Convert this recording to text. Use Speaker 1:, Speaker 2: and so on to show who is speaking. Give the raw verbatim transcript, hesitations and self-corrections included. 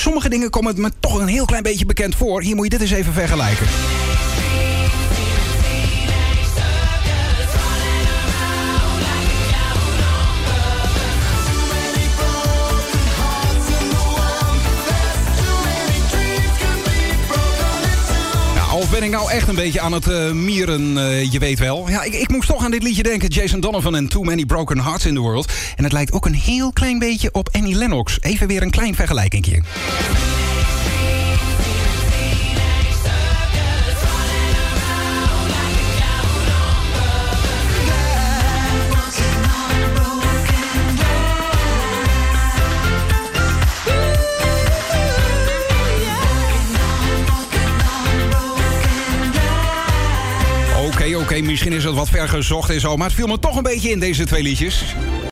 Speaker 1: sommige dingen komen me toch een heel klein beetje bekend voor. Hier moet je dit eens even vergelijken. Of ben ik nou echt een beetje aan het uh, mieren, uh, je weet wel. Ja, ik, ik moest toch aan dit liedje denken. Jason Donovan en Too Many Broken Hearts in the World. En het lijkt ook een heel klein beetje op Annie Lennox. Even weer een klein vergelijkingje. Oké, okay, oké, okay, misschien is het wat ver gezocht en zo, maar het viel me toch een beetje in, deze twee liedjes.